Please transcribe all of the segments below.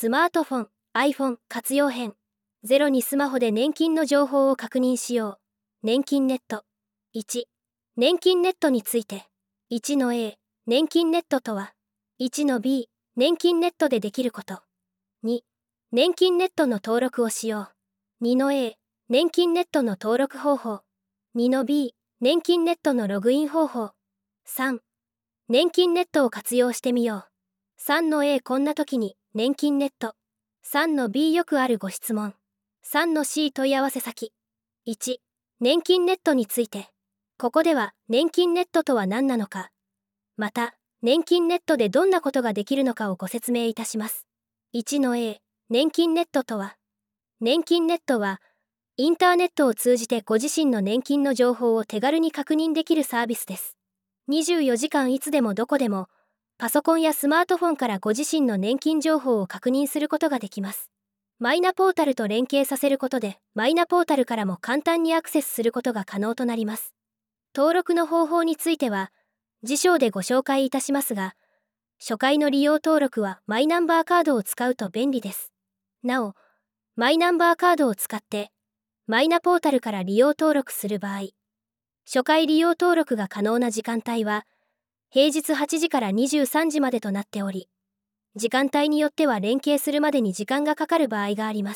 スマートフォン iPhone 活用編。0にスマホで年金の情報を確認しよう。年金ネット。1、年金ネットについて。1の A、年金ネットとは。1の B、年金ネットでできること。2、年金ネットの登録をしよう。2の A、年金ネットの登録方法。2の B、年金ネットのログイン方法。3、年金ネットを活用してみよう。3の A、こんな時に年金ネット。3の B、よくあるご質問。3の C、問い合わせ先。1、年金ネットについて。ここでは年金ネットとは何なのか、また年金ネットでどんなことができるのかをご説明いたします。1の A、年金ネットとは。年金ネットはインターネットを通じてご自身の年金の情報を手軽に確認できるサービスです。24時間いつでもどこでもパソコンやスマートフォンからご自身の年金情報を確認することができます。マイナポータルと連携させることでマイナポータルからも簡単にアクセスすることが可能となります。登録の方法については次章でご紹介いたしますが、初回の利用登録はマイナンバーカードを使うと便利です。なお、マイナンバーカードを使ってマイナポータルから利用登録する場合、初回利用登録が可能な時間帯は平日8時から23時までとなっており、時間帯によっては連携するまでに時間がかかる場合があります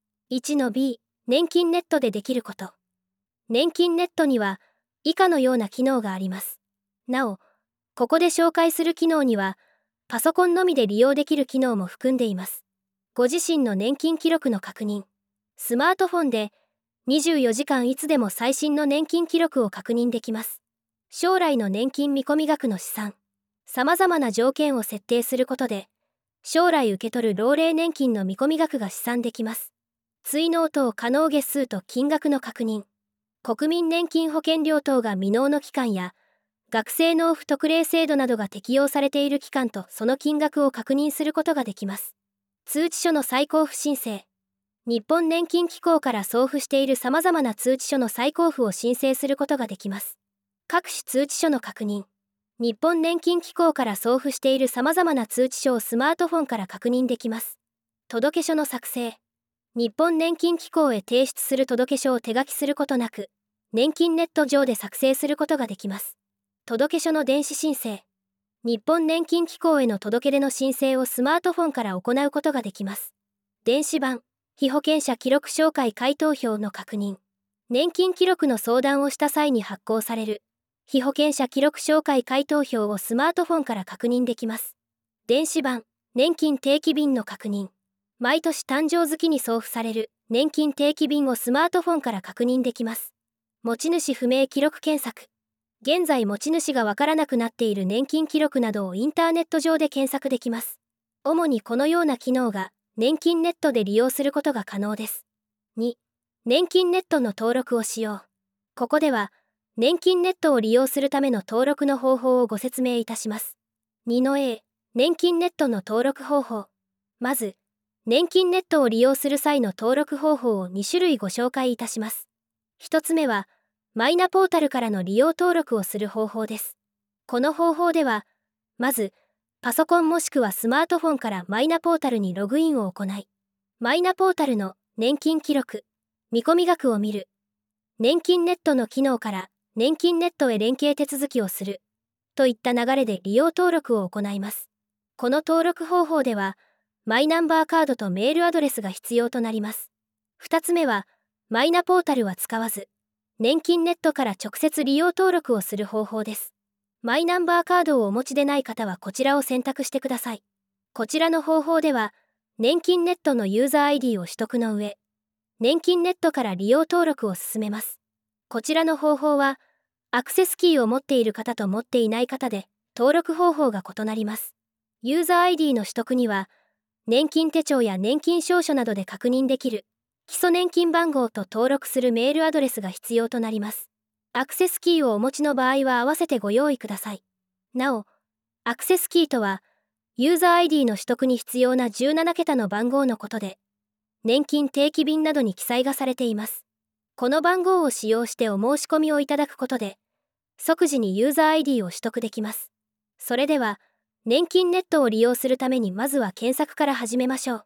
。1の B、年金ネットでできること。年金ネットには以下のような機能があります。なお、ここで紹介する機能にはパソコンのみで利用できる機能も含んでいます。ご自身の年金記録の確認。スマートフォンで24時間いつでも最新の年金記録を確認できます。将来の年金見込み額の試算。様々な条件を設定することで将来受け取る老齢年金の見込み額が試算できます。追納等可能月数と金額の確認。国民年金保険料等が未納の期間や学生納付特例制度などが適用されている期間とその金額を確認することができます。通知書の再交付申請。日本年金機構から送付している様々な通知書の再交付を申請することができます。各種通知書の確認。日本年金機構から送付している様々な通知書をスマートフォンから確認できます。届書の作成。日本年金機構へ提出する届書を手書きすることなく、年金ネット上で作成することができます。届書の電子申請。日本年金機構への届け出の申請をスマートフォンから行うことができます。電子版、被保険者記録照会回答票の確認。年金記録の相談をした際に発行される被保険者記録照会回答票をスマートフォンから確認できます。電子版、年金定期便の確認。毎年誕生月に送付される年金定期便をスマートフォンから確認できます。持ち主不明記録検索。現在持ち主がわからなくなっている年金記録などをインターネット上で検索できます。主にこのような機能が年金ネットで利用することが可能です。2、年金ネットの登録をしよう。ここでは年金ネットを利用するための登録の方法をご説明いたします。2の A、年金ネットの登録方法。まず、年金ネットを利用する際の登録方法を2種類ご紹介いたします。1つ目は、マイナポータルからの利用登録をする方法です。この方法では、まず、パソコンもしくはスマートフォンからマイナポータルにログインを行い、マイナポータルの年金記録、見込み額を見る、年金ネットの機能から年金ネットへ連携手続きをするといった流れで利用登録を行います。この登録方法ではマイナンバーカードとメールアドレスが必要となります。2つ目はマイナポータルは使わず年金ネットから直接利用登録をする方法です。マイナンバーカードをお持ちでない方はこちらを選択してください。こちらの方法では年金ネットのユーザー ID を取得の上、年金ネットから利用登録を進めます。こちらの方法はアクセスキーを持っている方と持っていない方で登録方法が異なります。ユーザー ID の取得には年金手帳や年金証書などで確認できる基礎年金番号と登録するメールアドレスが必要となります。アクセスキーをお持ちの場合は合わせてご用意ください。なお、アクセスキーとはユーザー ID の取得に必要な17桁の番号のことで、年金定期便などに記載がされています。この番号を使用してお申し込みをいただくことで、即時にユーザー ID を取得できます。それでは、年金ネットを利用するためにまずは検索から始めましょう。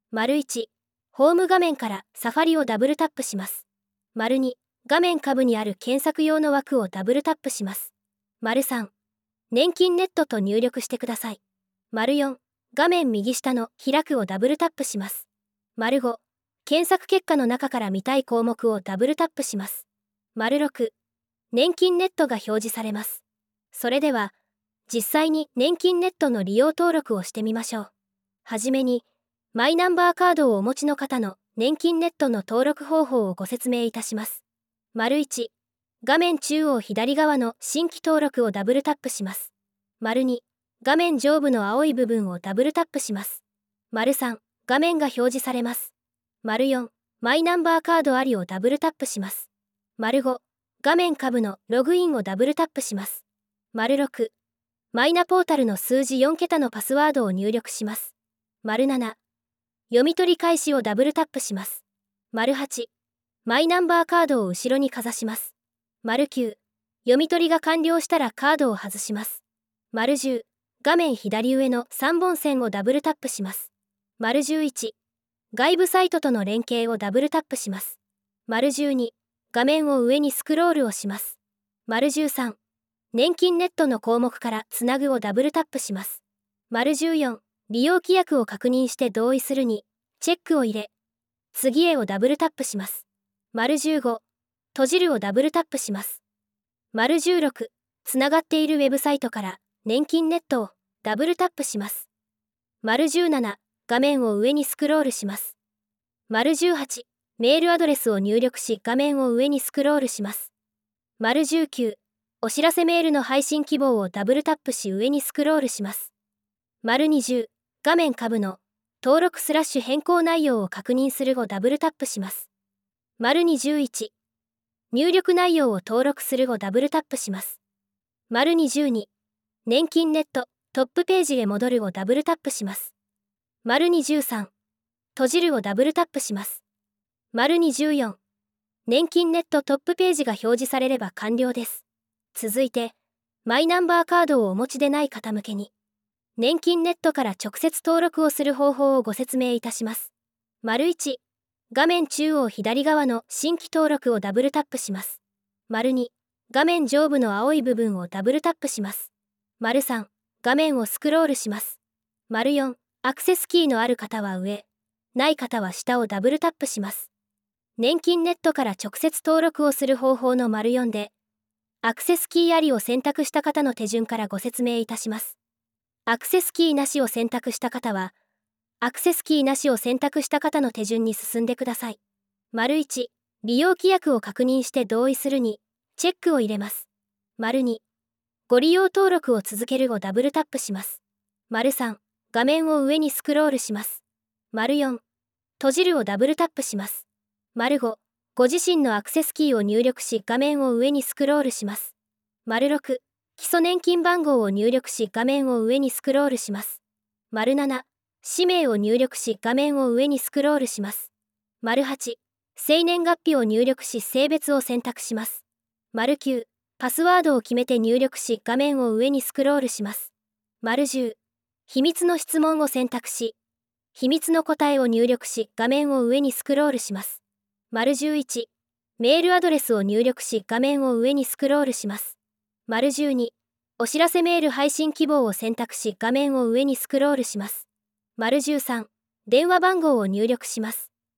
1、ホーム画面からサファリをダブルタップします。2、画面下部にある検索用の枠をダブルタップします。3、年金ネットと入力してください。4、画面右下の開くをダブルタップします。5、検索結果の中から見たい項目をダブルタップします。6、年金ネットが表示されます。それでは、実際に年金ネットの利用登録をしてみましょう。はじめに、マイナンバーカードをお持ちの方の年金ネットの登録方法をご説明いたします。1、画面中央左側の新規登録をダブルタップします。2、画面上部の青い部分をダブルタップします。3、画面が表示されます。4、マイナンバーカードありをダブルタップします。5、画面下部のログインをダブルタップします。6、マイナポータルの数字4桁のパスワードを入力します。7、読み取り開始をダブルタップします。8、マイナンバーカードを後ろにかざします。9、読み取りが完了したらカードを外します。10、画面左上の3本線をダブルタップします。11、外部サイトとの連携をダブルタップします。12、画面を上にスクロールをします。13、年金ネットの項目からつなぐをダブルタップします。14、利用規約を確認して同意するに、チェックを入れ、次へをダブルタップします。15、閉じるをダブルタップします。16、つながっているウェブサイトから年金ネットをダブルタップします。17、画面を上にスクロールします。18、メールアドレスを入力し画面を上にスクロールします。19、お知らせメールの配信希望をダブルタップし上にスクロールします。20、画面下部の登録/変更内容を確認するをダブルタップします。21、入力内容を登録するをダブルタップします。22、年金ネットトップページへ戻るをダブルタップします。23、閉じるをダブルタップします。24、年金ネットトップページが表示されれば完了です。続いて、マイナンバーカードをお持ちでない方向けに、年金ネットから直接登録をする方法をご説明いたします。1、画面中央左側の新規登録をダブルタップします。2、画面上部の青い部分をダブルタップします。3、画面をスクロールします。4、アクセスキーのある方は上、ない方は下をダブルタップします。年金ネットから直接登録をする方法の4で、アクセスキーありを選択した方の手順からご説明いたします。アクセスキーなしを選択した方は、アクセスキーなしを選択した方の手順に進んでください。1、利用規約を確認して同意するに、チェックを入れます。2、ご利用登録を続けるをダブルタップします。3、画面を上にスクロールします。4、閉じるをダブルタップします。5、ご自身のアクセスキーを入力し画面を上にスクロールします。6、基礎年金番号を入力し画面を上にスクロールします。7、氏名を入力し画面を上にスクロールします。8、生年月日を入力し性別を選択します。9、パスワードを決めて入力し画面を上にスクロールします。10、秘密の質問を選択し、秘密の答えを入力し画面を上にスクロールします。11、メールアドレスを入力し画面を上にスクロールします。12、お知らせメール配信希望を選択し画面を上にスクロールします。13、電話番号を入力します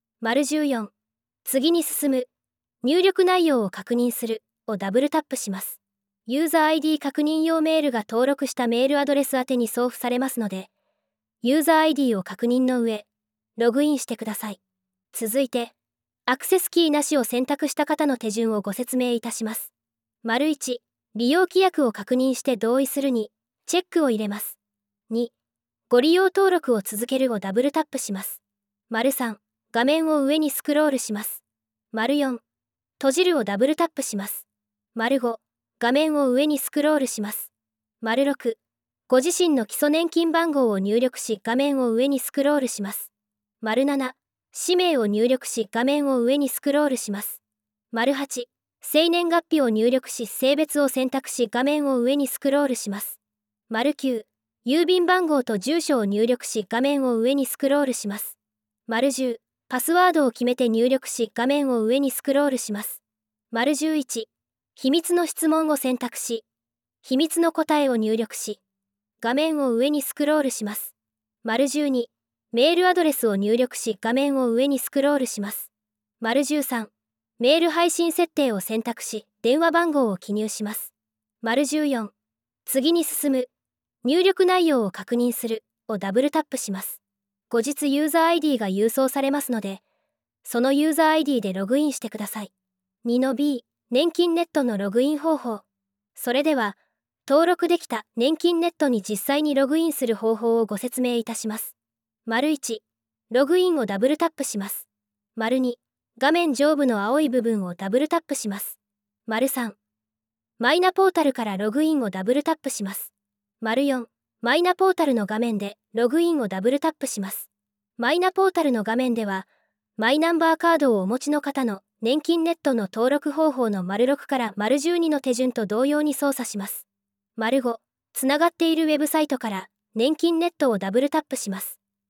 。14、次に進む、入力内容を確認するをダブルタップします。ユーザー ID 確認用メールが登録したメールアドレス宛てに送付されますので、ユーザー ID を確認の上、ログインしてください。続いて、アクセスキーなしを選択した方の手順をご説明いたします。1、利用規約を確認して同意するに、チェックを入れます。2、ご利用登録を続けるをダブルタップします。3、画面を上にスクロールします。4、閉じるをダブルタップします。5、画面を上にスクロールします。6、ご自身の基礎年金番号を入力し画面を上にスクロールします。7、氏名を入力し画面を上にスクロールします。8、生年月日を入力し性別を選択し画面を上にスクロールします。9、郵便番号と住所を入力し画面を上にスクロールします。 10、パスワードを決めて入力し画面を上にスクロールします。11、秘密の質問を選択し、秘密の答えを入力し、画面を上にスクロールします。12、メールアドレスを入力し画面を上にスクロールします。13、メール配信設定を選択し電話番号を記入します。14、次に進む、入力内容を確認するをダブルタップします。後日ユーザー ID が郵送されますので、そのユーザー ID でログインしてください。2-B、年金ネットのログイン方法。それでは、登録できた年金ネットに実際にログインする方法をご説明いたします。1、ログインをダブルタップします。2、画面上部の青い部分をダブルタップします。3、マイナポータルからログインをダブルタップします。4、マイナポータルの画面でログインをダブルタップします。マイナポータルの画面では、マイナンバーカードをお持ちの方の年金ネットの登録方法の6から12の手順と同様に操作します。5、つながっているウェブサイトから年金ネットをダブルタップします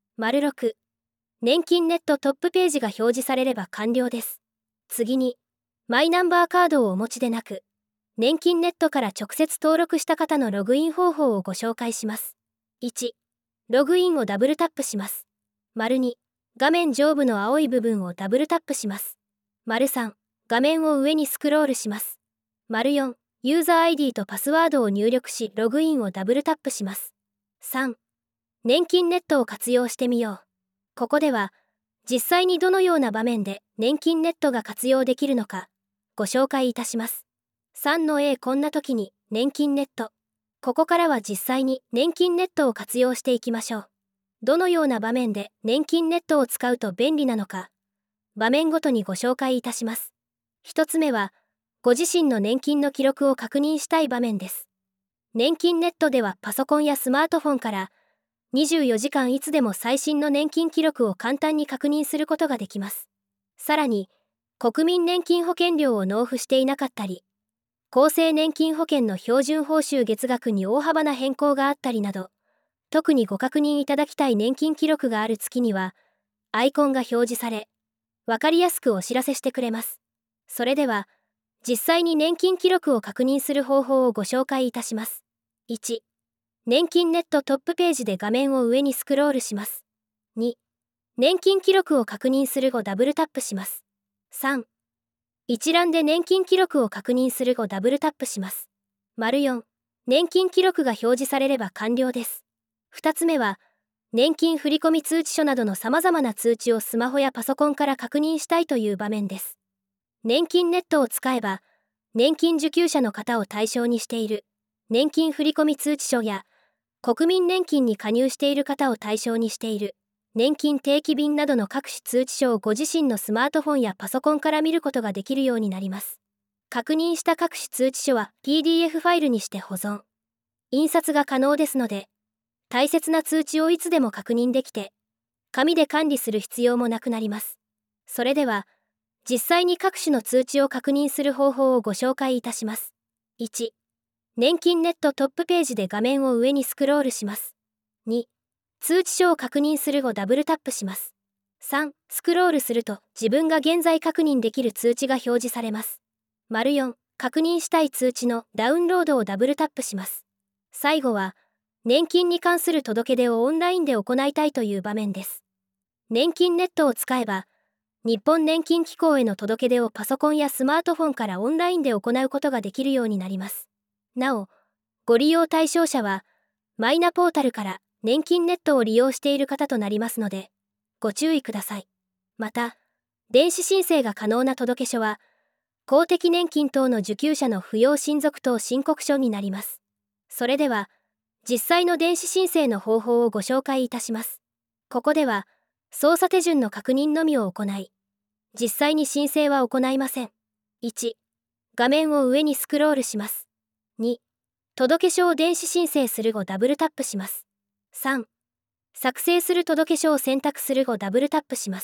。6、年金ネットトップページが表示されれば完了です。次に、マイナンバーカードをお持ちでなく、年金ネットから直接登録した方のログイン方法をご紹介します。1、ログインをダブルタップします。2、画面上部の青い部分をダブルタップします。3、画面を上にスクロールします。4、ユーザー ID とパスワードを入力しログインをダブルタップします。3、年金ネットを活用してみよう。ここでは、実際にどのような場面で年金ネットが活用できるのか、ご紹介いたします。3-A、こんな時に年金ネット。ここからは実際に年金ネットを活用していきましょう。どのような場面で年金ネットを使うと便利なのか、場面ごとにご紹介いたします。1つ目は、ご自身の年金の記録を確認したい場面です。年金ネットではパソコンやスマートフォンから24時間いつでも最新の年金記録を簡単に確認することができます。さらに、国民年金保険料を納付していなかったり、厚生年金保険の標準報酬月額に大幅な変更があったりなど、特にご確認いただきたい年金記録がある月には、アイコンが表示され、わかりやすくお知らせしてくれます。それでは、実際に年金記録を確認する方法をご紹介いたします。1、年金ネットトップページで画面を上にスクロールします。2、年金記録を確認する後ダブルタップします。3、一覧で年金記録を確認する後ダブルタップします。4、年金記録が表示されれば完了です。2つ目は、年金振込通知書などの様々な通知をスマホやパソコンから確認したいという場面です。年金ネットを使えば、年金受給者の方を対象にしている年金振込通知書や、国民年金に加入している方を対象にしている年金定期便などの各種通知書をご自身のスマートフォンやパソコンから見ることができるようになります。確認した各種通知書は PDF ファイルにして保存、印刷が可能ですので、大切な通知をいつでも確認できて、紙で管理する必要もなくなります。それでは、実際に各種の通知を確認する方法をご紹介いたします。1、年金ネットトップページで画面を上にスクロールします。2、通知書を確認する後ダブルタップします。3、スクロールすると自分が現在確認できる通知が表示されます。4、確認したい通知のダウンロードをダブルタップします。最後は、年金に関する届け出をオンラインで行いたいという場面です。年金ネットを使えば、日本年金機構への届け出をパソコンやスマートフォンからオンラインで行うことができるようになります。なお、ご利用対象者は、マイナポータルから年金ネットを利用している方となりますので、ご注意ください。また、電子申請が可能な届書は、公的年金等の受給者の扶養親族等申告書になります。それでは、実際の電子申請の方法をご紹介いたします。ここでは、操作手順の確認のみを行い、実際に申請は行いません。1、画面を上にスクロールします。2、届書を電子申請する後ダブルタップします。3、作成する届書を選択する後ダブルタップします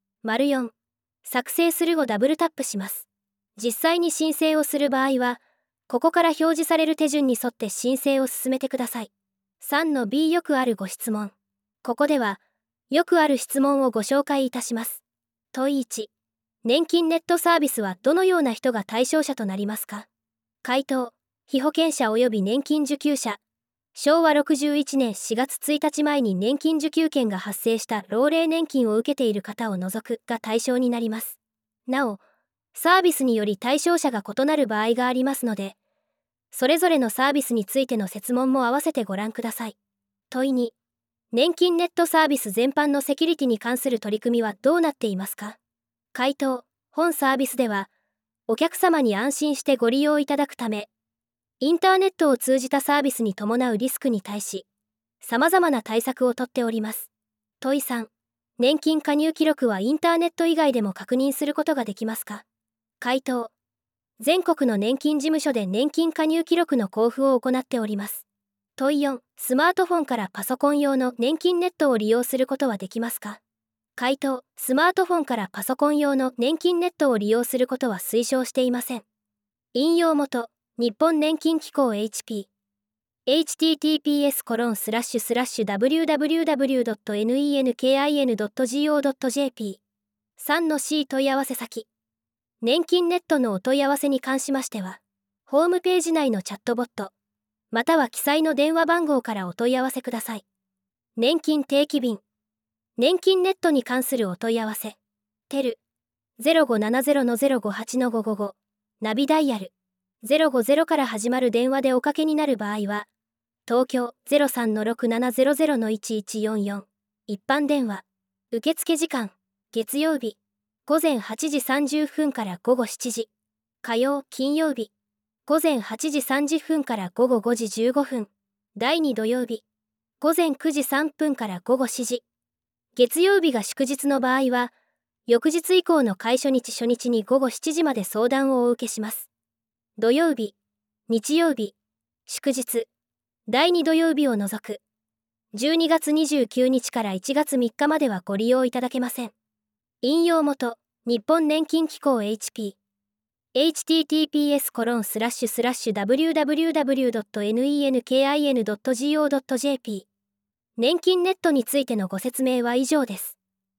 。4、作成する後ダブルタップします。実際に申請をする場合は、ここから表示される手順に沿って申請を進めてください。3-B、よくあるご質問。ここでは、 よくある質問をご紹介いたします。問1。年金ネットサービスはどのような人が対象者となりますか？回答。被保険者及び年金受給者。昭和61年4月1日前に年金受給権が発生した老齢年金を受けている方を除くが対象になります。なお、サービスにより対象者が異なる場合がありますので、それぞれのサービスについての設問も合わせてご覧ください。問2。年金ネットサービス全般のセキュリティに関する取り組みはどうなっていますか？回答。本サービスでは、お客様に安心してご利用いただくため、インターネットを通じたサービスに伴うリスクに対し、様々な対策をとっております。問3。年金加入記録はインターネット以外でも確認することができますか？回答。全国の年金事務所で年金加入記録の交付を行っております。問4。スマートフォンからパソコン用の年金ネットを利用することはできますか？回答。スマートフォンからパソコン用の年金ネットを利用することは推奨していません。引用元。日本年金機構 HP。https://www.nenkin.go.jp。3-C 問い合わせ先。年金ネットのお問い合わせに関しましては、ホームページ内のチャットボット、または記載の電話番号からお問い合わせください。年金定期便。年金ネットに関するお問い合わせ。テル 0570-058-555。ナビダイヤル。050から始まる電話でおかけになる場合は、東京 03-6700-1144。一般電話。受付時間。月曜日。午前8時30分から午後7時。火曜、金曜日。午前8時30分から午後5時15分。第2土曜日。午前9時3分から午後4時。月曜日が祝日の場合は、翌日以降の開初日初日に午後7時まで相談をお受けします。土曜日、日曜日、祝日、第2土曜日を除く、12月29日から1月3日まではご利用いただけません。引用元、日本年金機構 HP。https://www.nenkin.go.jp。年金ネットについてのご説明は以上です。